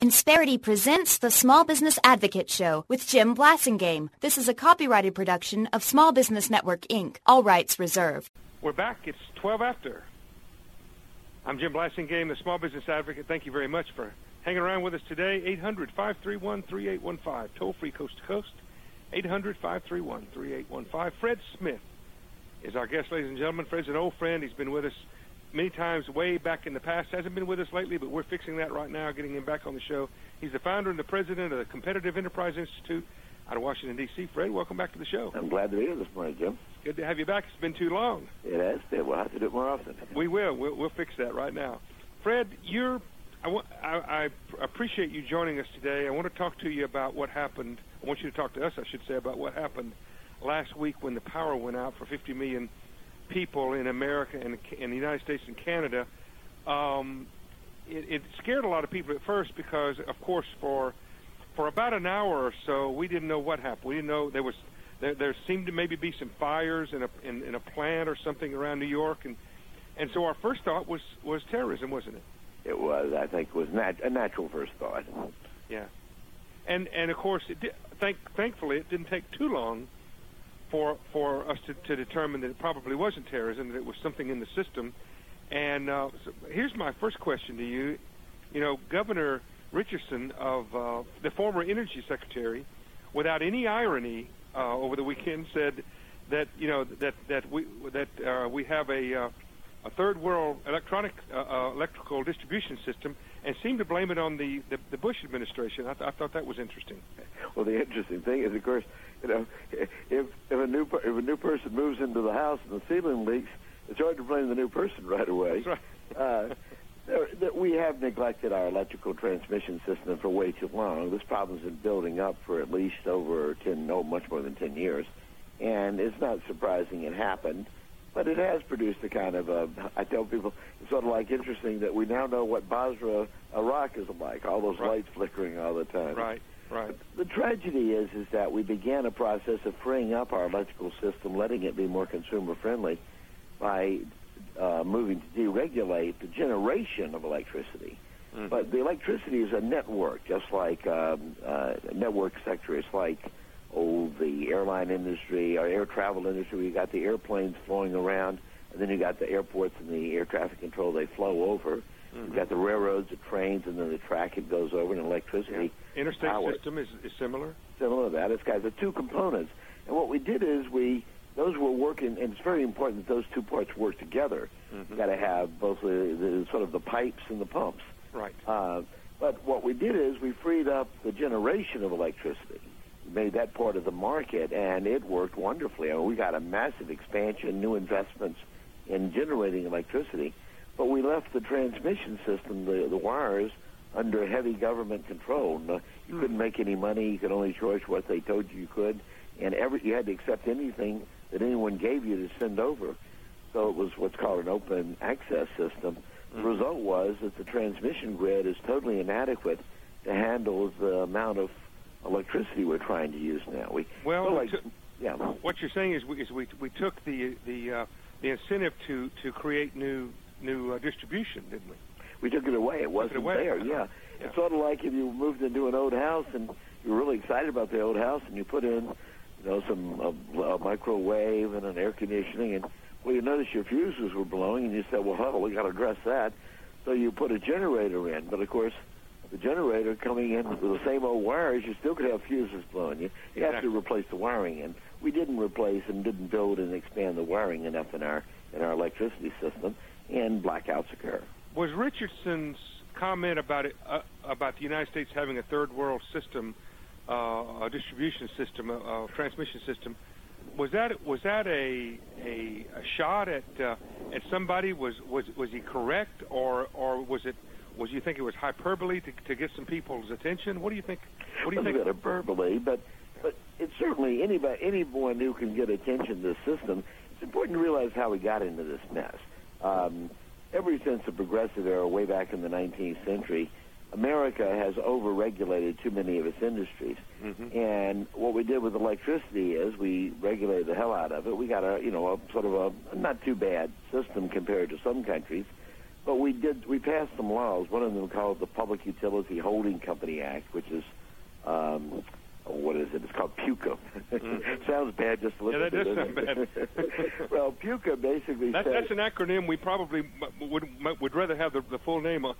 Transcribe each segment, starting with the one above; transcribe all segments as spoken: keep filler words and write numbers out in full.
Insperity presents the Small Business Advocate Show with Jim Blasingame. This is a copyrighted production of Small Business Network, Incorporated. All rights reserved. We're back. It's twelve after. I'm Jim Blasingame, the Small Business Advocate. Thank you very much for hanging around with us today. eight hundred, five three one, three eight one five. Toll-free coast to coast. eight hundred, five three one, three eight one five. Fred Smith is our guest, ladies and gentlemen. Fred's an old friend. He's been with us many times way back in the past. Hasn't been with us lately, but we're fixing that right now, getting him back on the show. He's the founder and the president of the Competitive Enterprise Institute out of Washington, D C Fred, welcome back to the show. I'm glad to be here this morning, Jim. Good to have you back. It's been too long. It has been. We'll have to do it more often. We will. We'll, we'll fix that right now. Fred, you're, I, want, I, I appreciate you joining us today. I want to talk to you about what happened. I want you to talk to us, I should say, about what happened last week when the power went out for fifty million people in America and in the United States and Canada. Um, it, it scared a lot of people at first because, of course, for for about an hour or so, we didn't know what happened. We didn't know there was there, there seemed to maybe be some fires in a in, in a plant or something around New York, and and so our first thought was was terrorism, wasn't it? It was. I think it was nat- a natural first thought. Yeah, and and of course, it did, thank thankfully, it didn't take too long for for us to, to determine that it probably wasn't terrorism, that it was something in the system. And uh, so here's my first question to you. You know, Governor Richardson, of uh, the former Energy Secretary, without any irony, uh, over the weekend said that you know that that we that uh, we have a uh, a third world electronic uh, uh, electrical distribution system, and seemed to blame it on the, the, the Bush administration. I, th- I thought that was interesting. Well, the interesting thing is, of course, you know, if if a new per- if a new person moves into the house and the ceiling leaks, it's hard to blame the new person right away. That's right. uh, that we have neglected our electrical transmission system for way too long. This problem's been building up for at least over ten, no, much more than ten years, and it's not surprising it happened. But it has produced a kind of a, I tell people, it's sort of like interesting that we now know what Basra, Iraq is like, all those right. lights flickering all the time. Right, right. The tragedy is is that we began a process of freeing up our electrical system, letting it be more consumer-friendly by uh, moving to deregulate the generation of electricity. Mm-hmm. But the electricity is a network, just like um, uh, network sector. It's like oh, the airline industry, or air travel industry. You got the airplanes flowing around, and then you got the airports and the air traffic control. They flow over. Mm-hmm. You got the railroads, the trains, and then the track it goes over, and electricity. Yeah. Interstate power. system is, is similar. Similar to that. It's got the two components, and what we did is we those were working, and it's very important that those two parts work together. Mm-hmm. You got to have both the, the sort of the pipes and the pumps. Right. Uh, but what we did is we freed up the generation of electricity. Made that part of the market, and it worked wonderfully. I mean, we got a massive expansion, new investments in generating electricity, but we left the transmission system, the, the wires, under heavy government control. No, you mm. couldn't make any money. You could only charge what they told you you could, and every, you had to accept anything that anyone gave you to send over. So it was what's called an open access system. Mm. The result was that the transmission grid is totally inadequate to handle the amount of electricity we're trying to use now. We well, so like, to, yeah. What you're saying is we is we, we took the the uh, the incentive to, to create new new uh, distribution, didn't we? We took it away. It wasn't it away. there. Uh-huh. Yeah. yeah, it's sort of like if you moved into an old house and you were really excited about the old house, and you put in, you know, some uh, a microwave and an air conditioning, and well, you noticed your fuses were blowing, and you said, well, hell, we got to address that. So you put a generator in, but of course, the generator coming in with the same old wires, you still could have fuses blowing. You, you have to replace the wiring, and we didn't replace and didn't build and expand the wiring enough in our in our electricity system, and blackouts occur. Was Richardson's comment about it uh, about the United States having a third world system, uh, a distribution system, a, a transmission system, was that was that a a, a shot at uh, at somebody? Was was was he correct, or or was it? Was you think it was hyperbole to, to get some people's attention? What do you think? What do you think? think? Hyperbole, but but it's certainly anybody anyone who can get attention to the system. It's important to realize how we got into this mess. Um, ever since the progressive era, way back in the nineteenth century, America has over-regulated too many of its industries. Mm-hmm. And what we did with electricity is we regulated the hell out of it. We got a you know a sort of a not too bad system compared to some countries. But we did. We passed some laws. One of them called the Public Utility Holding Company Act, which is, um, what is it? It's called PUCA. Mm-hmm. Sounds bad just to listen yeah, that to. does sound bad. Well, PUCA basically that, says... That's an acronym we probably would would rather have the, the full name on.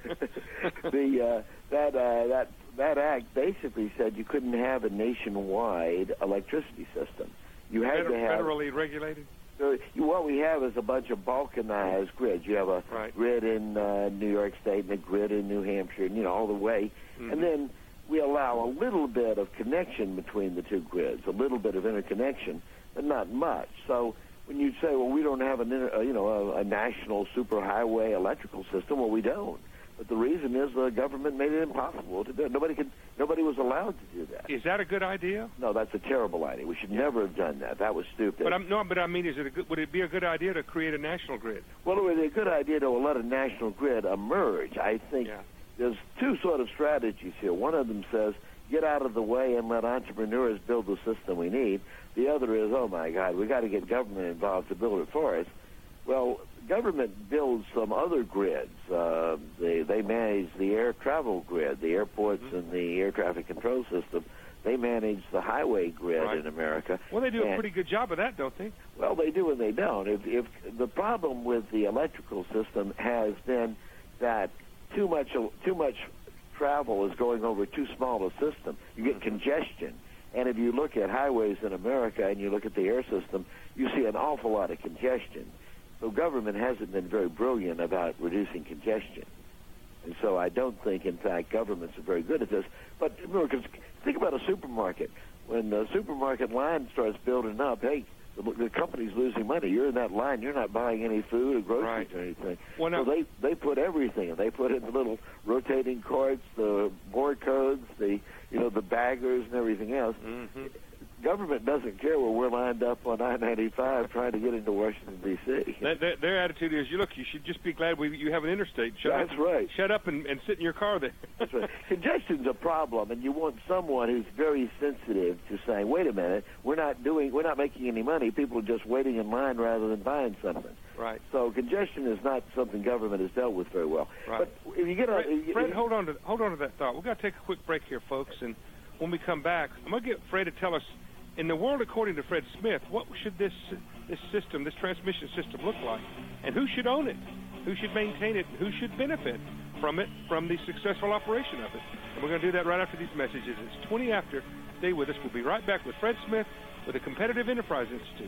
the uh, that uh, that that act basically said you couldn't have a nationwide electricity system. You had Feder- to have federally regulated. So you, what we have is a bunch of balkanized grids. You have a right. grid in uh, New York State and a grid in New Hampshire, and you know all the way, mm-hmm. and then we allow a little bit of connection between the two grids, a little bit of interconnection, but not much. So when you say, well, we don't have an inter, uh, you know a, a national superhighway electrical system, well, we don't. But the reason is the government made it impossible to do it. Nobody could, nobody was allowed to do that. Is that a good idea? No, that's a terrible idea. We should yeah. never have done that. That was stupid. But I'm, no, but I mean, is it a good, would it be a good idea to create a national grid? Well, it would be a good idea to let a national grid emerge. I think yeah. there's two sort of strategies here. One of them says, get out of the way and let entrepreneurs build the system we need. The other is, oh, my God, we got to get government involved to build it for us. Well, government builds some other grids. Uh, they they manage the air travel grid, the airports mm-hmm. and the air traffic control system. They manage the highway grid right. in America. Well, they do and, a pretty good job of that, don't they? Well, they do and they don't. If, if the problem with the electrical system has been that too much too much travel is going over too small a system. You get mm-hmm. congestion. And if you look at highways in America and you look at the air system, you see an awful lot of congestion. So government hasn't been very brilliant about reducing congestion. And so I don't think, in fact, governments are very good at this. But remember, think about a supermarket. When the supermarket line starts building up, hey, the, the company's losing money. You're in that line. You're not buying any food or groceries right. or anything. Well, so they, they put everything in. They put in the little rotating carts, the barcodes, the you know the baggers and everything else. Mm-hmm. Government doesn't care where we're lined up on I ninety-five trying to get into Washington, D C That, that, their attitude is, you look, you should just be glad we, you have an interstate. Shut That's up, right. Shut up and, and sit in your car there. That's right. Congestion's a problem, and you want someone who's very sensitive to saying, wait a minute, we're not doing, we're not making any money. People are just waiting in line rather than buying something. Right. So congestion is not something government has dealt with very well. Right. But if you get Fred, a, Fred, hold on to hold on to that thought. We've got to take a quick break here, folks, and when we come back, I'm going to get Fred to tell us, in the world according to Fred Smith, what should this this system, this transmission system look like? And who should own it? Who should maintain it? Who should benefit from it, from the successful operation of it? And we're going to do that right after these messages. It's twenty after. Stay with us. We'll be right back with Fred Smith with the Competitive Enterprise Institute.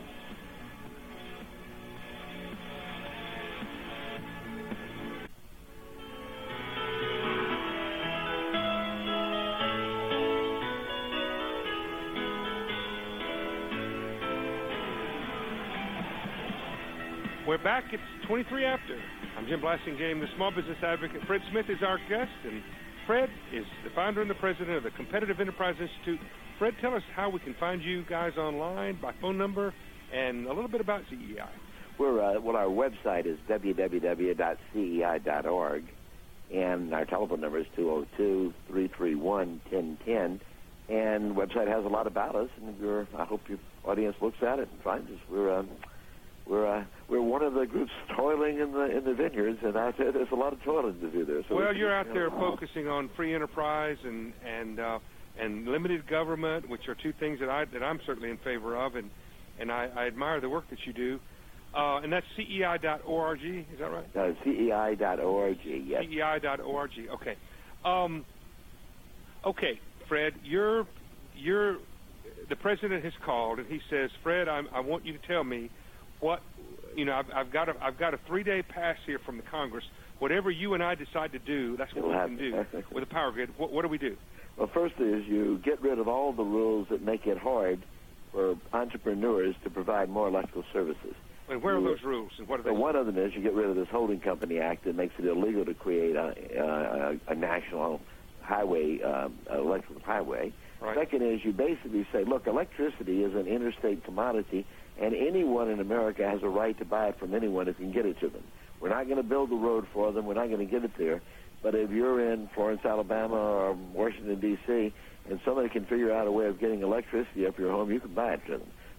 We're back. It's twenty-three after. I'm Jim Blasingame, the small business advocate. Fred Smith is our guest, and Fred is the founder and the president of the Competitive Enterprise Institute. Fred, tell us how we can find you guys online, by phone number, and a little bit about C E I. We're uh, well, our website is w w w dot c e i dot org, and our telephone number is two oh two, three three one, one oh one oh. And the website has a lot about us, and you're, I hope your audience looks at it and finds us. We're um, We're uh, we're one of the groups toiling in the in the vineyards, and out there there's a lot of toiling to do there. So well, we, you're out you there know, focusing on free enterprise and and uh, and limited government, which are two things that I that I'm certainly in favor of, and and I, I admire the work that you do. Uh, and that's C E I dot org, is that right? Uh, C E I dot org, yes. C E I dot org, okay. Um, okay, Fred, you're you're the president has called, and he says, Fred, I'm, I want you to tell me. What, you know, I've, I've got a I've got a three-day pass here from the Congress. Whatever you and I decide to do, that's what It'll we can do with a power grid. What, what do we do? Well, first is you get rid of all the rules that make it hard for entrepreneurs to provide more electrical services. And where are those rules, and what are they? Well, one of them is you get rid of this holding company act that makes it illegal to create a, a, a national highway, um, electrical highway. Right. Second is you basically say, look, electricity is an interstate commodity, and anyone in America has a right to buy it from anyone if you can get it to them. We're not going to build the road for them. We're not going to get it there. But if you're in Florence, Alabama, or Washington, D C, and somebody can figure out a way of getting electricity up your home, you can buy it to them.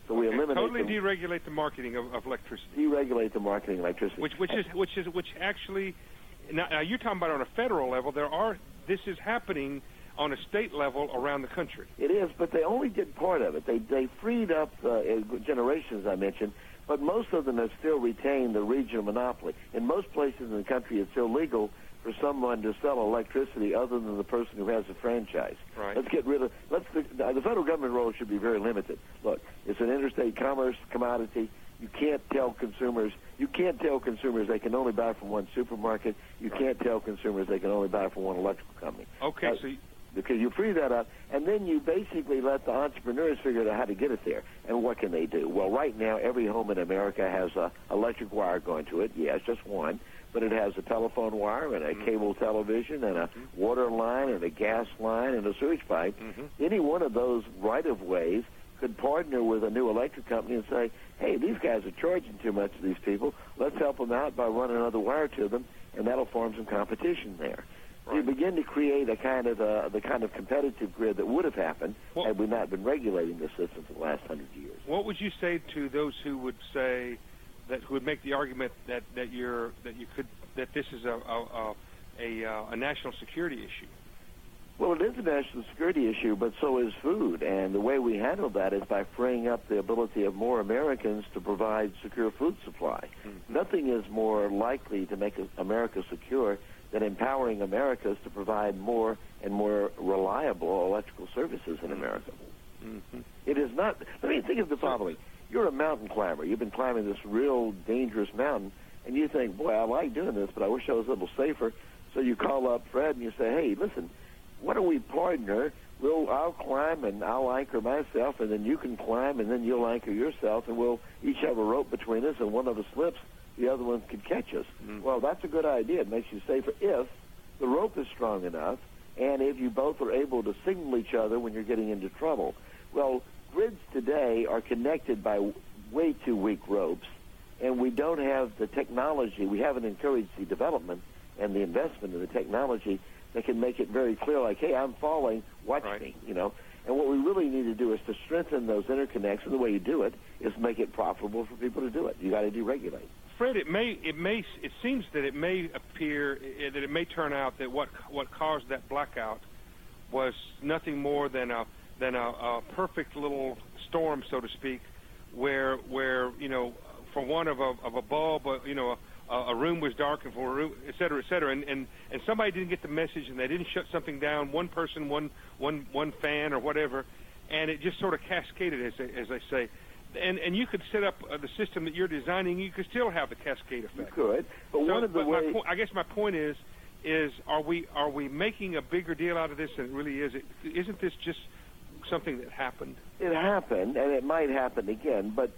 So we okay. eliminate totally the, deregulate the marketing of, of electricity. Deregulate the marketing of electricity. Which, which is, which is, which actually, now, now you're talking about on a federal level. There are, this is happening on a state level around the country. It is, but they only did part of it. They they freed up uh, generations, I mentioned, but most of them have still retained the regional monopoly. In most places in the country, it's illegal for someone to sell electricity other than the person who has a franchise. Right. Let's get rid of. Let's the, the federal government role should be very limited. Look, it's an interstate commerce commodity. You can't tell consumers. You can't tell consumers they can only buy from one supermarket. You can't tell consumers they can only buy from one electrical company. Okay, uh, so. You, because you free that up, and then you basically let the entrepreneurs figure out how to get it there. And what can they do? Well, right now, every home in America has a electric wire going to it. Yes, just one, but it has a telephone wire and a mm-hmm. cable television and a mm-hmm. water line and a gas line and a sewage pipe. Mm-hmm. Any one of those right-of-ways could partner with a new electric company and say, hey, these guys are charging too much to these people. Let's help them out by running another wire to them, and that'll form some competition there. Right. You begin to create a kind of uh, the kind of competitive grid that would have happened well, had we not been regulating the system for the last hundred years. What would you say to those who would say that who would make the argument that, that you're that you could that this is a a, a, a, a national security issue? Well, it is a national security issue, but so is food. And the way we handle that is by freeing up the ability of more Americans to provide secure food supply. Mm-hmm. Nothing is more likely to make America secure than empowering Americans to provide more and more reliable electrical services in America. Mm-hmm. It is not. Let me think of the following. You're a mountain climber. You've been climbing this real dangerous mountain, and you think, boy, I like doing this, but I wish I was a little safer. So you call up Fred and you say, hey, listen, why don't we partner? We'll, I'll climb and I'll anchor myself, and then you can climb, and then you'll anchor yourself, and we'll each have a rope between us, and one of us slips, the other one could catch us. Mm. Well, that's a good idea. It makes you safer if the rope is strong enough and if you both are able to signal each other when you're getting into trouble. Well, grids today are connected by way too weak ropes, and we don't have the technology. We haven't encouraged the development and the investment in the technology that can make it very clear, like, hey, I'm falling, watch right. me, you know. And what we really need to do is to strengthen those interconnects, and the way you do it is make it profitable for people to do it. You got to deregulate. Fred, it may, it may, it seems that it may appear that it may turn out that what what caused that blackout was nothing more than a than a, a perfect little storm, so to speak, where where you know, for one of a of a bulb, uh, you know, a, a room was dark, and for a room, et cetera, et cetera, and, and and somebody didn't get the message, and they didn't shut something down. One person, one one one fan, or whatever, and it just sort of cascaded, as they, as they say. And and you could set up uh, the system that you're designing. You could still have the cascade effect. You could, but so, one of the but ways. Po- I guess my point is, is are we are we making a bigger deal out of this than it really is? It, isn't this just something that happened? It happened, and it might happen again. But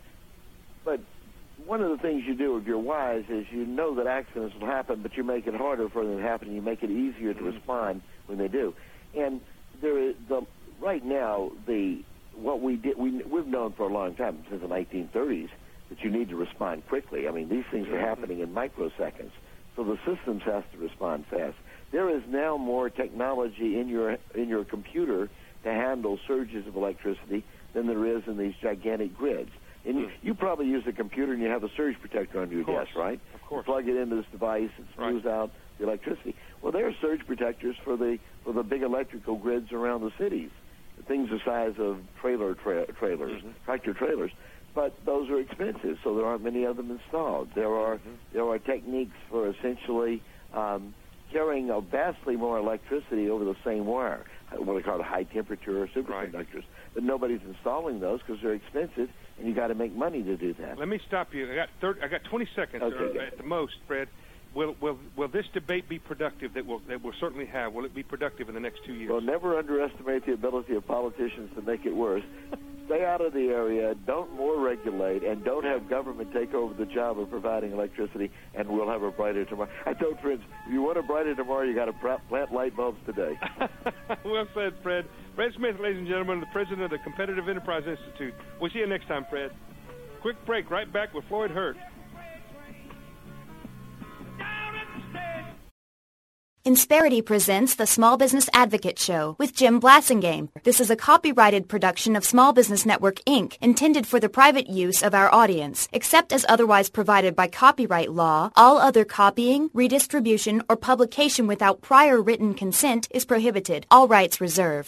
but one of the things you do if you're wise is you know that accidents will happen, but you make it harder for them to happen. You make it easier to mm-hmm. respond when they do. And there is the right now the. What we did, we, we've known for a long time, since the nineteen thirties, that you need to respond quickly. I mean, these things are happening in microseconds, so the systems have to respond fast. There is now more technology in your in your computer to handle surges of electricity than there is in these gigantic grids. And you, you probably use a computer and you have a surge protector on your desk, right? Of course. You plug it into this device, it smooths right. out the electricity. Well, there are surge protectors for the for the big electrical grids around the cities. Things the size of trailer tra- trailers, mm-hmm. tractor trailers, but those are expensive, so there aren't many of them installed. There are mm-hmm. there are techniques for essentially um, carrying a vastly more electricity over the same wire, what they call high temperature or superconductors. Right. But nobody's installing those because they're expensive, and you got to make money to do that. Let me stop you. I got thirty, I got twenty seconds okay, or at the most, Fred. Will, will will this debate be productive? That will that will certainly have. Will it be productive in the next two years? Well, never underestimate the ability of politicians to make it worse. Stay out of the area. Don't more regulate, and don't have government take over the job of providing electricity. And we'll have a brighter tomorrow. I told friends, if you want a brighter tomorrow, you got to plant light bulbs today. Well said, Fred. Fred Smith, ladies and gentlemen, the president of the Competitive Enterprise Institute. We'll see you next time, Fred. Quick break. Right back with Floyd Hurt. Insperity presents the Small Business Advocate Show with Jim Blasingame. This is a copyrighted production of Small Business Network, Incorporated, intended for the private use of our audience. Except as otherwise provided by copyright law, all other copying, redistribution, or publication without prior written consent is prohibited. All rights reserved.